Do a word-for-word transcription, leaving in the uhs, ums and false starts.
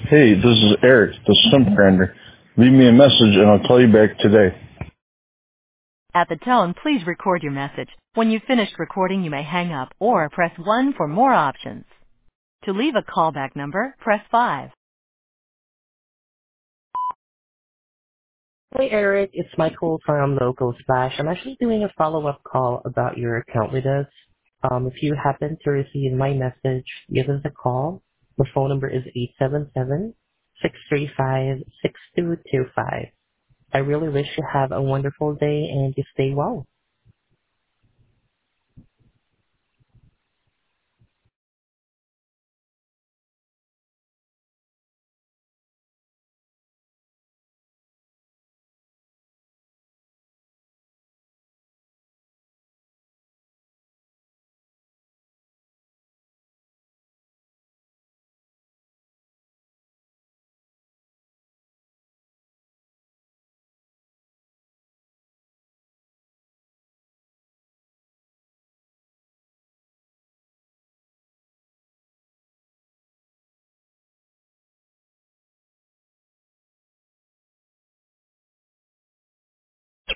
Hey, this is Eric, the Simp Grinder. Leave me a message and I'll call you back today. At the tone, please record your message. When you've finished recording, you may hang up or press one for more options. To leave a callback number, press five. Hey Eric, it's Michael from Local Splash. I'm actually doing a follow-up call about your account with us. Um, if you happen to receive my message, give us a call. The phone number is eight seven seven, six three five, six two two five. I really wish you have a wonderful day and you stay well.